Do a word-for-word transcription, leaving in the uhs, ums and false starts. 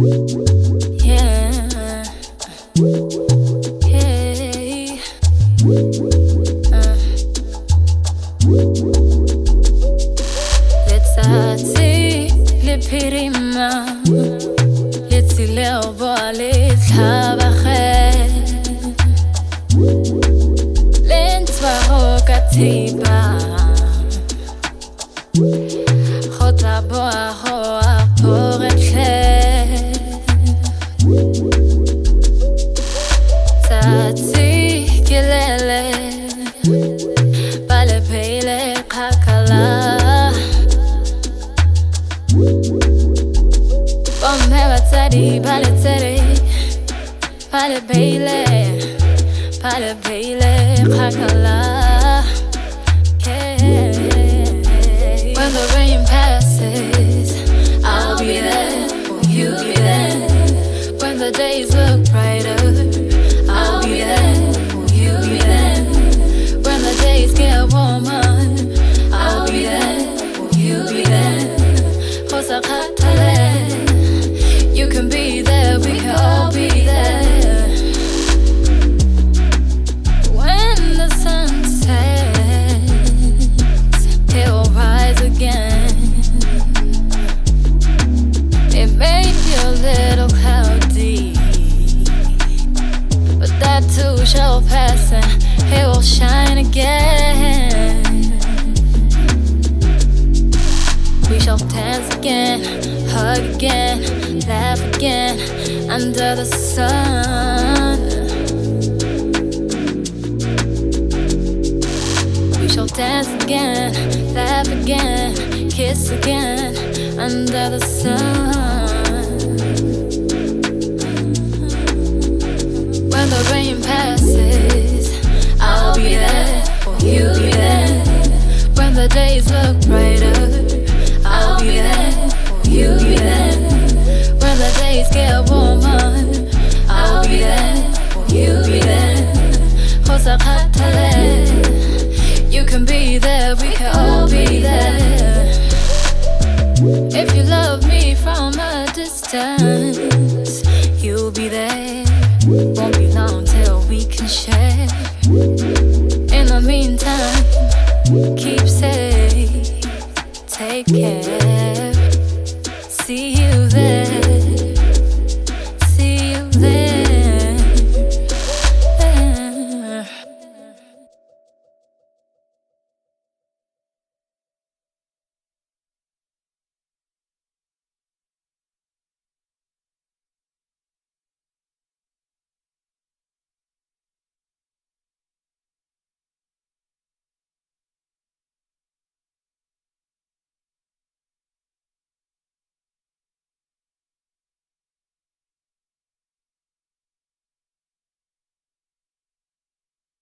Yeah. Hey. Uh. Letsatsi le phirima le tsileo boa le tlhabage le ntshwa go ka thiba go tla boa go aporetlhe tsatsi ke lele ba le pheile kgakala bomme batsadi ba le tsere ba le pheile ba le pheile kgakala. When the rain passes, I'll be there, will you be there? When the days look brighter, I'll be there, will you be there? When the days get warmer, I'll be there, will you be there? You can be there, we can all be there. When the sun sets, it will rise again. It may be a little cloudy, but that too shall pass and it will shine again. We shall dance again, hug again, laugh again under the sun. We shall dance again, laugh again, kiss again under the sun. When the rain passes, I'll be there, will you be there? When the days look brighter, I'll be there, will you be there? When the days get warmer, I'll be there, will you be there? You can be there, we can all be there. If you love me from a distance, you'll be there. Won't be long till we can share. In the meantime, keep safe, take care.